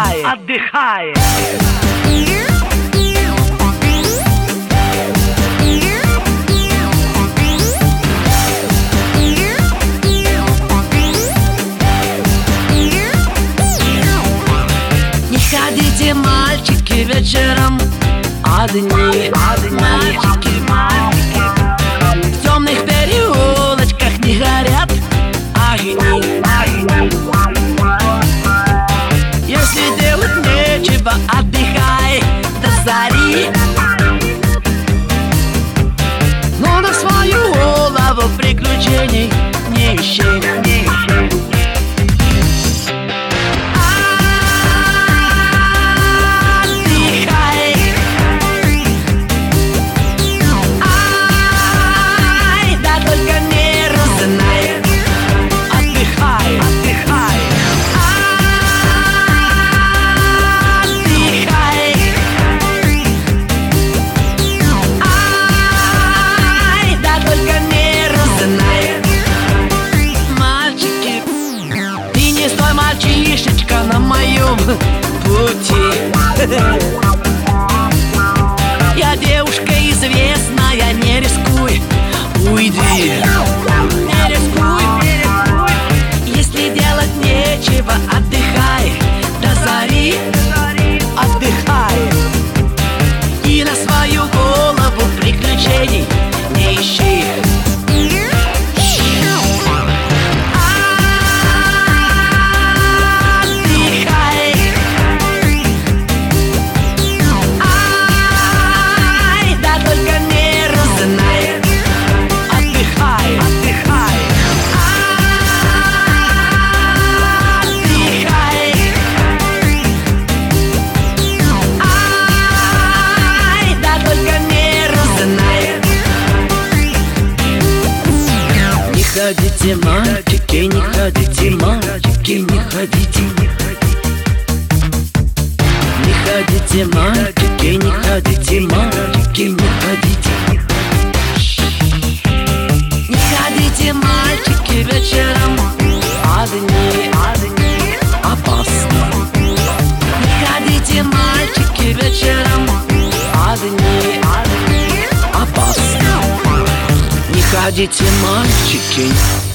отдыхает, отдыхает. Не ходите, мальчики, вечером одни, мальчики, мальчики. В темных переулочках не горят огни. Если делать нечего, отдыхай до зари. Но на свою голову приключений не ищи, не ищи. Мальчишечка на моем пути. Я девушка известная, не рискуй, уйди. Не рискуй, не рискуй. Если делать нечего, отдыхай до зари, отдыхай. И на свою голову приключений не ищи. Не ходите, мальчики, не ходите, мальчики, не ходите. Не ходите, мальчики, не ходите, мальчики, не ходите. Не ходите, мальчики, вечером одни, опасно. Не ходите, мальчики, вечером одни, опасно. Не ходите, мальчики.